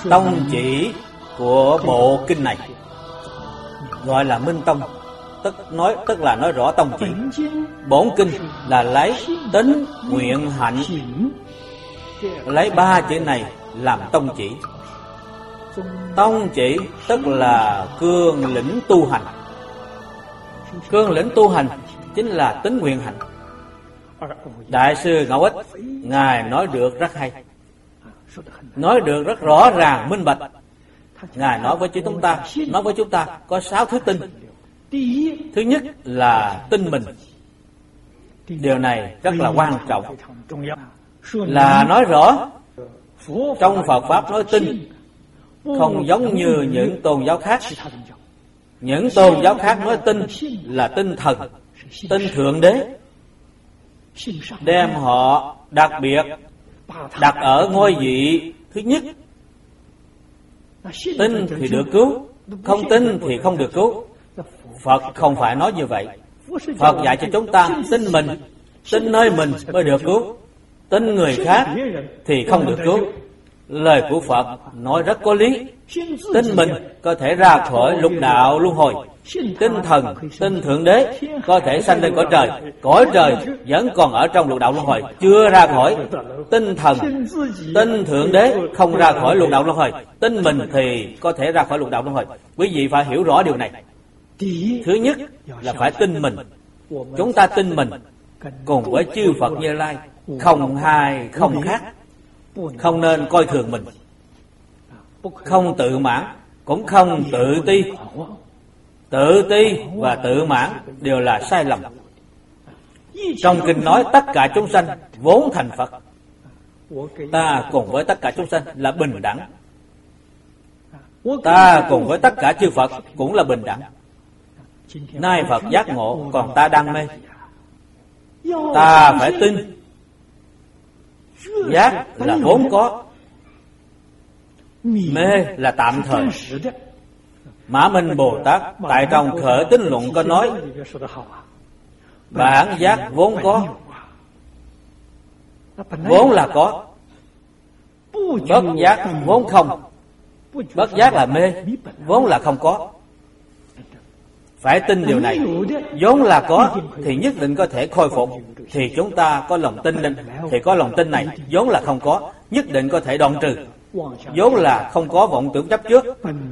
tông chỉ của bộ kinh này gọi là Minh Tông, tức là nói rõ tông chỉ. Bổn kinh là lấy tính, nguyện, hạnh, lấy ba chữ này làm tông chỉ. Tông chỉ tức là cương lĩnh tu hành. Cương lĩnh tu hành chính là tính, nguyện, hạnh. Đại sư Ngẫu Ích Ngài nói được rất hay, nói được rất rõ ràng, minh bạch. Ngài nói với chúng ta có 6 thứ tin. Thứ nhất là tin mình. Điều này rất là quan trọng, là nói rõ trong Phật Pháp nói tin không giống như những tôn giáo khác. Những tôn giáo khác nói tin là tinh thần, tin Thượng Đế, đem họ đặc biệt đặt ở ngôi vị thứ nhất. Tin thì được cứu, không tin thì không được cứu. Phật không phải nói như vậy. Phật dạy cho chúng ta tin mình, tin nơi mình mới được cứu, tin người khác thì không được cứu. Lời của Phật nói rất có lý. Tin mình có thể ra khỏi lục đạo luân hồi. Tinh thần, tin Thượng Đế có thể sanh lên cõi trời. Cõi trời vẫn còn ở trong lục đạo luân hồi, chưa ra khỏi. Tinh thần, tin Thượng Đế không ra khỏi lục đạo luân hồi. Tin mình thì có thể ra khỏi lục đạo luân hồi. Quý vị phải hiểu rõ điều này. Thứ nhất là phải tin mình. Chúng ta tin mình cùng với chư Phật Như Lai, không hai không khác. Không nên coi thường mình, không tự mãn, cũng không tự ti. Tự ti và tự mãn đều là sai lầm. Trong kinh nói tất cả chúng sanh vốn thành Phật. Ta cùng với tất cả chúng sanh là bình đẳng. Ta cùng với tất cả chư Phật cũng là bình đẳng. Nay Phật giác ngộ, còn ta đang mê. Ta phải tin. Giác là vốn có, mê là tạm thời. Mã Minh Bồ Tát tại trong Khởi Tín Luận có nói, bản giác vốn có, vốn là có. Bất giác vốn không, bất giác là mê, vốn là không có. Phải tin điều này. Vốn là có thì nhất định có thể khôi phục. Thì chúng ta có lòng tin định, thì có lòng tin này. Vốn là không có, nhất định có thể đoạn trừ. Vốn là không có vọng tưởng chấp trước,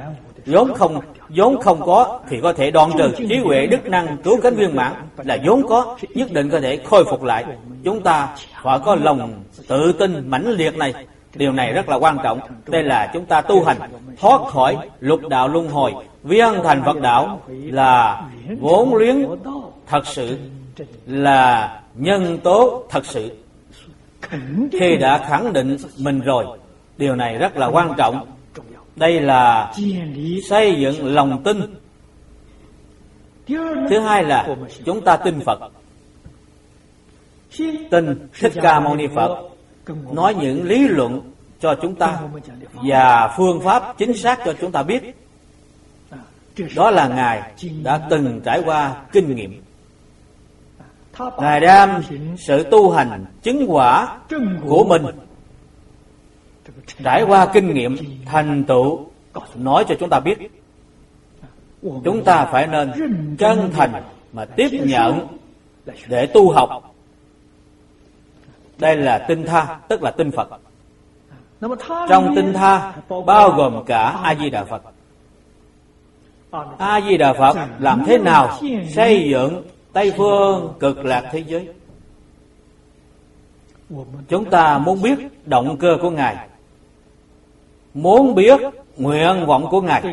vốn không có thì có thể đoạn trừ. Trí huệ đức năng cứu cánh viên mãn là vốn có, nhất định có thể khôi phục lại. Chúng ta phải có lòng tự tin mãnh liệt này. Điều này rất là quan trọng. Đây là chúng ta tu hành thoát khỏi lục đạo luân hồi, viên thành Phật đạo, là vốn liếng thật sự, là nhân tố thật sự. Khi đã khẳng định mình rồi, điều này rất là quan trọng. Đây là xây dựng lòng tin. Thứ hai là chúng ta tin Phật. Tin Thích Ca Mâu Ni Phật nói những lý luận cho chúng ta và phương pháp chính xác cho chúng ta biết. Đó là Ngài đã từng trải qua kinh nghiệm. Ngài đem sự tu hành chứng quả của mình trải qua kinh nghiệm thành tựu nói cho chúng ta biết. Chúng ta phải nên chân thành mà tiếp nhận để tu học. Đây là tinh tha, tức là tin Phật. Trong tinh tha bao gồm cả A Di Đà Phật. A Di Đà Phật làm thế nào xây dựng Tây phương cực lạc thế giới? Chúng ta muốn biết động cơ của Ngài, muốn biết nguyện vọng của Ngài,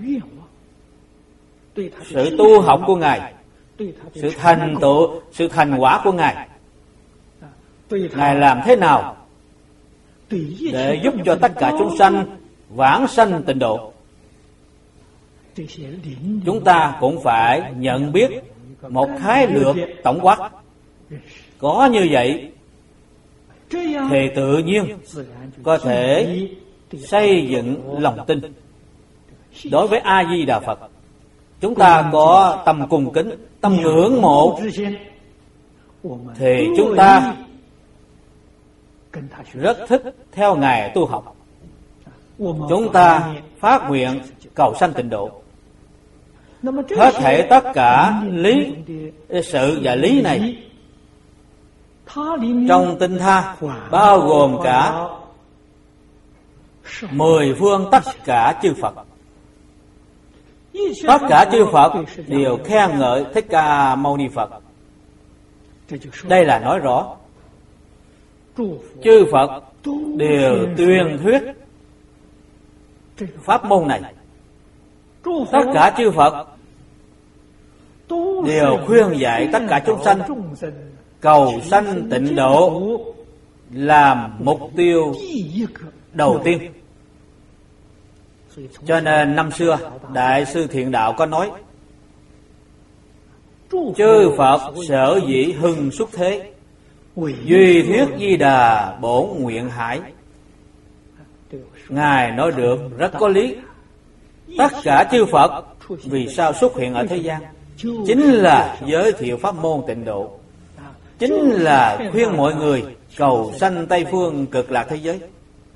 sự tu học của Ngài, sự thành tựu, sự thành quả của Ngài. Ngài làm thế nào để giúp cho tất cả chúng sanh vãng sanh tịnh độ? Chúng ta cũng phải nhận biết một khái lược tổng quát. Có như vậy thì tự nhiên có thể xây dựng lòng tin. Đối với A Di Đà Phật, chúng ta có tâm cung kính, tâm ngưỡng mộ, thì chúng ta rất thích theo Ngài tu học. chúng ta phát nguyện cầu sanh tịnh độ. Hết thảy tất cả lý sự và lý này trong tinh tha bao gồm cả 10 phương tất cả chư Phật. Tất cả chư Phật đều khen ngợi Thích Ca Mâu Ni Phật. Đây là nói rõ chư Phật đều tuyên thuyết pháp môn này. Tất cả chư Phật đều khuyên dạy tất cả chúng sanh cầu sanh tịnh độ làm mục tiêu đầu tiên. Cho nên năm xưa Đại sư Thiện Đạo có nói: chư Phật sở dĩ hưng xuất thế, duy thuyết Di Đà bổn nguyện hải. Ngài nói được rất có lý. Tất cả chư Phật vì sao xuất hiện ở thế gian? Chính là giới thiệu pháp môn tịnh độ, chính là khuyên mọi người cầu sanh Tây Phương Cực Lạc thế giới.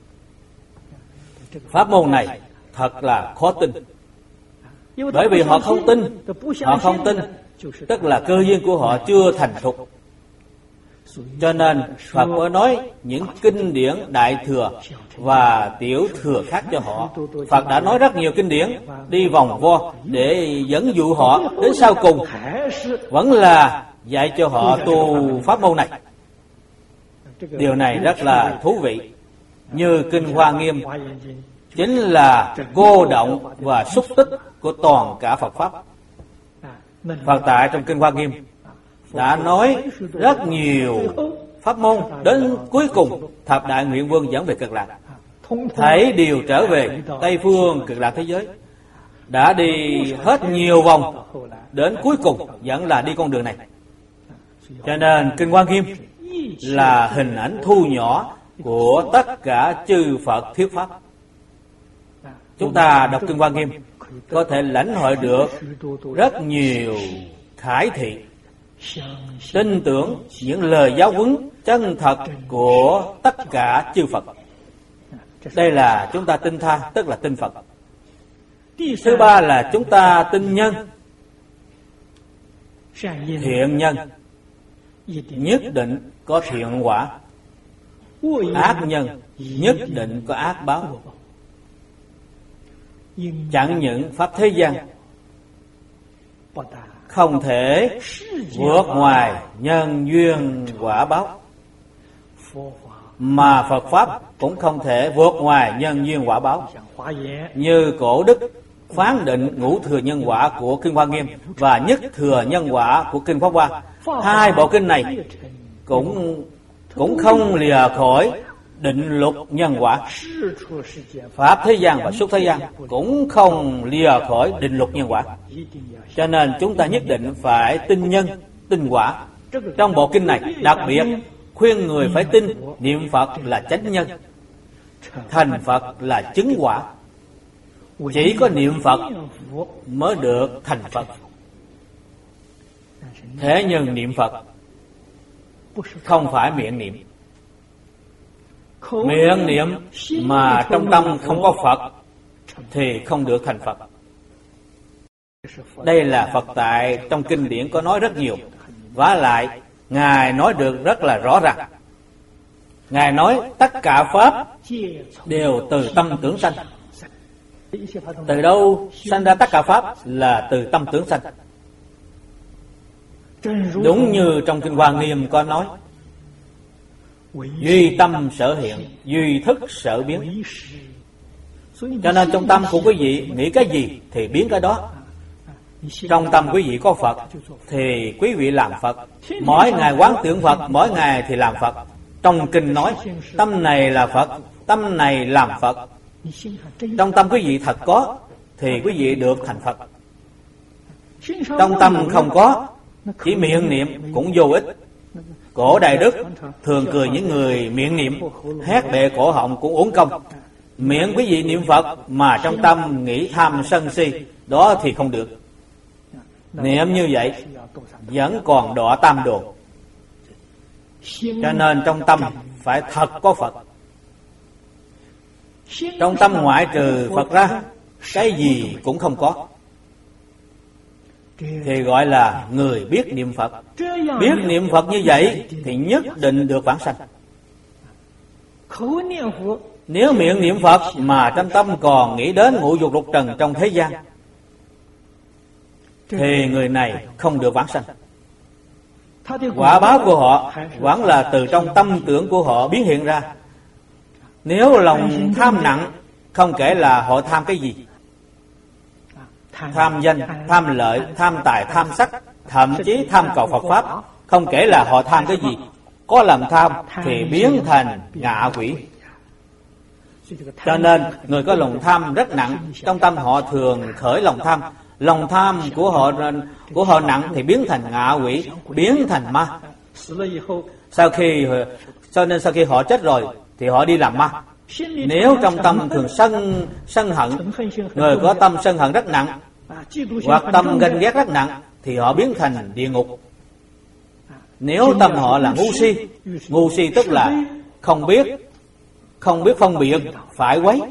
Pháp môn này thật là khó tin. Bởi vì họ không tin. Họ không tin tức là cơ duyên của họ chưa thành thục. Cho nên Phật mới nói những kinh điển Đại Thừa và Tiểu Thừa khác cho họ. Phật đã nói rất nhiều kinh điển đi vòng vo để dẫn dụ họ, đến sau cùng vẫn là dạy cho họ tu pháp môn này. Điều này rất là thú vị. Như Kinh Hoa Nghiêm chính là cô động và xúc tích của toàn cả Phật Pháp. Phật tại trong Kinh Hoa Nghiêm đã nói rất nhiều pháp môn, đến cuối cùng thập đại nguyện vương dẫn về Cực Lạc, thảy đều trở về Tây Phương Cực Lạc thế giới. Đã đi hết nhiều vòng, đến cuối cùng vẫn là đi con đường này. Cho nên Kinh Hoa Nghiêm là hình ảnh thu nhỏ của tất cả chư Phật thuyết pháp. Chúng ta đọc Kinh Hoa Nghiêm có thể lãnh hội được rất nhiều khải thị, tin tưởng những lời giáo huấn chân thật của tất cả chư Phật. Đây là chúng ta tin tha, tức là tin Phật. Thứ ba là chúng ta tin nhân. Thiện nhân nhất định có thiện quả, ác nhân nhất định có ác báo. Chẳng những pháp thế gian không thể vượt ngoài nhân duyên quả báo, mà Phật Pháp cũng không thể vượt ngoài nhân duyên quả báo. Như Cổ Đức phán định ngũ thừa nhân quả của Kinh Hoa Nghiêm và nhất thừa nhân quả của Kinh Pháp Hoa, hai bộ kinh này cũng không lìa khỏi định luật nhân quả. Pháp thế gian và xuất thế gian cũng không lìa khỏi định luật nhân quả. Cho nên chúng ta nhất định phải tin nhân, tin quả. Trong bộ kinh này đặc biệt khuyên người phải tin niệm Phật là chánh nhân, thành Phật là chứng quả. Chỉ có niệm Phật mới được thành Phật. Thế nhưng niệm Phật không phải miệng niệm. Miệng niệm mà trong tâm không có Phật thì không được thành Phật. Đây là Phật tại trong kinh điển có nói rất nhiều. Vả lại Ngài nói được rất là rõ ràng. Ngài nói tất cả Pháp đều từ tâm tưởng sanh. Từ đâu sanh ra tất cả Pháp? Là từ tâm tưởng sanh. Đúng như trong Kinh Hoa Nghiêm có nói: duy tâm sở hiện, duy thức sở biến. Cho nên trong tâm của quý vị nghĩ cái gì thì biến cái đó. Trong tâm quý vị có Phật thì quý vị làm Phật. Mỗi ngày quán tưởng Phật, mỗi ngày thì làm Phật. Trong kinh nói tâm này là Phật, tâm này làm Phật. Trong tâm quý vị thật có thì quý vị được thành Phật. Trong tâm không có, chỉ miệng niệm cũng vô ích. Cổ Đại Đức thường cười những người miệng niệm, hét bệ cổ họng cũng uổng công. Miệng quý vị niệm Phật mà trong tâm nghĩ tham sân si, đó thì không được. Niệm như vậy vẫn còn đọa tam đồ. Cho nên trong tâm phải thật có Phật. Trong tâm ngoại trừ Phật ra, cái gì cũng không có, thì gọi là người biết niệm Phật. Biết niệm Phật như vậy thì nhất định được vãng sanh. Nếu miệng niệm Phật mà trong tâm còn nghĩ đến ngũ dục lục trần trong thế gian, thì người này không được vãng sanh. Quả báo của họ vẫn là từ trong tâm tưởng của họ biến hiện ra. Nếu lòng tham nặng, không kể là họ tham cái gì: tham danh, tham lợi, tham tài, tham sắc, thậm chí tham cầu Phật Pháp, không kể là họ tham cái gì, có lòng tham thì biến thành ngạ quỷ. Cho nên người có lòng tham rất nặng, trong tâm họ thường khởi lòng tham. Lòng tham của họ nặng thì biến thành ngạ quỷ, biến thành ma. Cho nên sau khi họ chết rồi thì họ đi làm ma. Nếu trong tâm thường sân hận, người có tâm sân hận rất nặng, hoặc tâm ganh ghét rất nặng, thì họ biến thành địa ngục. Nếu tâm họ là ngu si tức là không biết phân biệt phải quấy,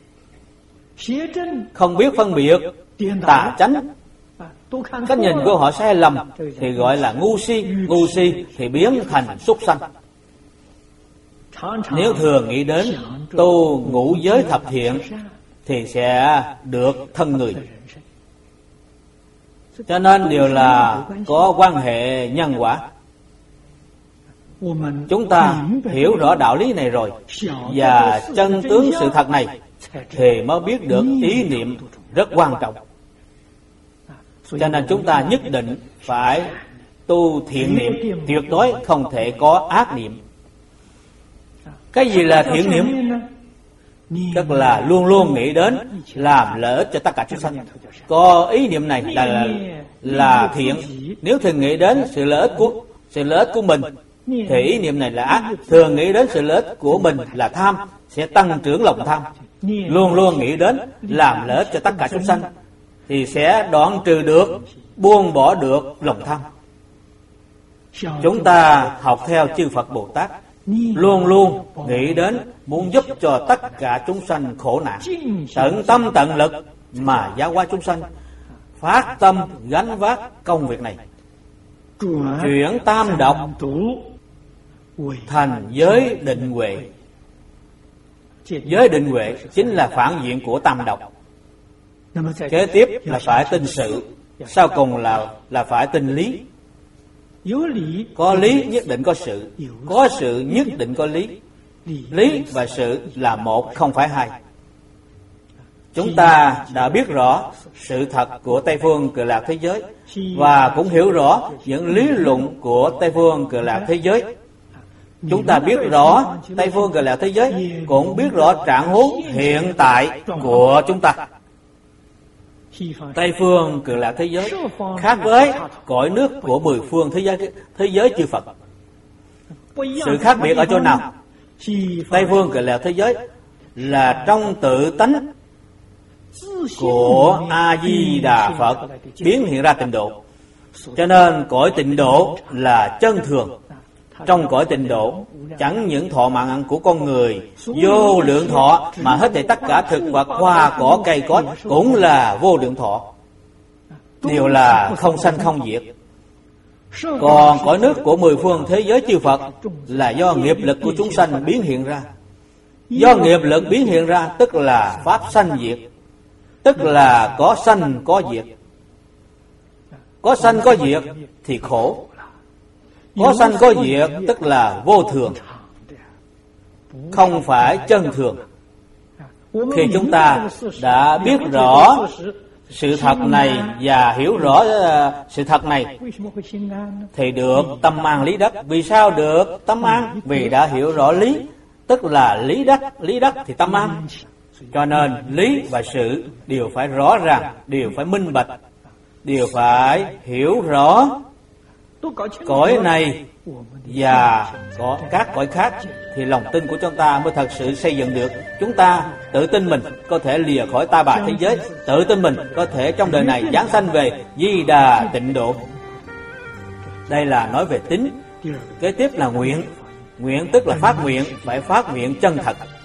không biết phân biệt tà chánh, cách nhìn của họ sai lầm, thì gọi là ngu si thì biến thành súc sanh. Nếu thường nghĩ đến tu ngũ giới thập thiện thì sẽ được thân người. Cho nên đều là có quan hệ nhân quả. Chúng ta hiểu rõ đạo lý này rồi và chân tướng sự thật này thì mới biết được ý niệm rất quan trọng. Cho nên chúng ta nhất định phải tu thiện niệm, tuyệt đối không thể có ác niệm. Cái gì là thiện niệm? Tức là luôn luôn nghĩ đến làm lợi ích cho tất cả chúng sanh. Có ý niệm này là thiện. Nếu thường nghĩ đến sự lợi ích của mình thì ý niệm này là ác. Thường nghĩ đến sự lợi ích của mình là tham, sẽ tăng trưởng lòng tham. Luôn luôn nghĩ đến làm lợi ích cho tất cả chúng sanh thì sẽ đoạn trừ được, buông bỏ được lòng tham. Chúng ta học theo chư Phật Bồ Tát, luôn luôn nghĩ đến muốn giúp cho tất cả chúng sanh khổ nạn, tận tâm tận lực mà giáo hóa chúng sanh, phát tâm gánh vác công việc này, chuyển tam độc thành giới định huệ. Giới định huệ chính là phản diện của tam độc. Kế tiếp là phải tin sự, sau cùng là phải tin lý. Có lý nhất định có sự, có sự nhất định có lý. Lý và sự là một, không phải hai. Chúng ta đã biết rõ sự thật của Tây Phương Cực Lạc thế giới và cũng hiểu rõ những lý luận của Tây Phương Cực Lạc thế giới. Chúng ta biết rõ Tây Phương Cực Lạc thế giới, cũng biết rõ trạng huống hiện tại của chúng ta. Tây Phương Cực Lạc thế giới khác với cõi nước của 10 phương thế giới chư Phật. Sự khác biệt ở chỗ nào? Tây Phương Cực Lạc thế giới là trong tự tánh của A Di Đà Phật biến hiện ra tịnh độ. Cho nên cõi tịnh độ là chân thường. Trong cõi tịnh độ chẳng những thọ mạng của con người vô lượng thọ, mà hết thảy tất cả thực vật, hoa cỏ cây cối cũng là vô lượng thọ, đều là không sanh không diệt. Còn cõi nước của 10 phương thế giới chư Phật là do nghiệp lực của chúng sanh biến hiện ra. Do nghiệp lực biến hiện ra tức là pháp sanh diệt, tức là có sanh có diệt. Có sanh có diệt thì khổ, có sanh có diệt tức là vô thường, không phải chân thường. Khi chúng ta đã biết rõ sự thật này và hiểu rõ sự thật này thì được tâm an lý đắc. Vì sao được tâm an? Vì đã hiểu rõ lý, tức là lý đắc thì tâm an. Cho nên lý và sự đều phải rõ ràng, đều phải minh bạch, đều phải hiểu rõ. Cõi này và có các cõi khác thì lòng tin của chúng ta mới thật sự xây dựng được. Chúng ta tự tin mình có thể lìa khỏi ta bà thế giới, tự tin mình có thể trong đời này giáng sanh về Di Đà tịnh độ. Đây là nói về tín. Kế tiếp là nguyện. Nguyện tức là phát nguyện, phải phát nguyện chân thật.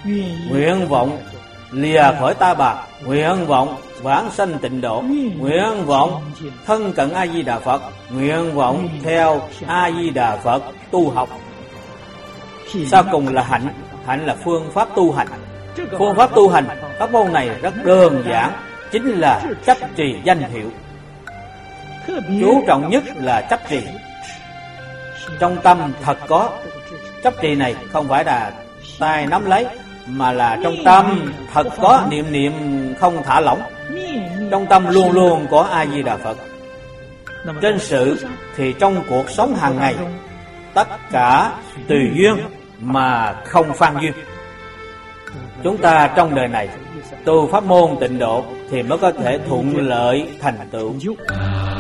nguyện vọng lìa khỏi ta bà, nguyện vọng vãng sanh tịnh độ, nguyện vọng thân cận A Di Đà Phật, nguyện vọng theo A Di Đà Phật tu học. Sau cùng là hạnh. Hạnh là phương pháp tu hành. Phương pháp tu hành pháp môn này rất đơn giản, chính là chấp trì danh hiệu. Chú trọng nhất là chấp trì. Trong tâm thật có. Chấp trì này không phải là tay nắm lấy, mà là trong tâm thật có niệm niệm không thả lỏng. Trong tâm luôn luôn có A Di Đà Phật. Trên sự thì trong cuộc sống hàng ngày, tất cả tùy duyên mà không phan duyên. Chúng ta trong đời này tu pháp môn tịnh độ thì mới có thể thuận lợi thành tựu.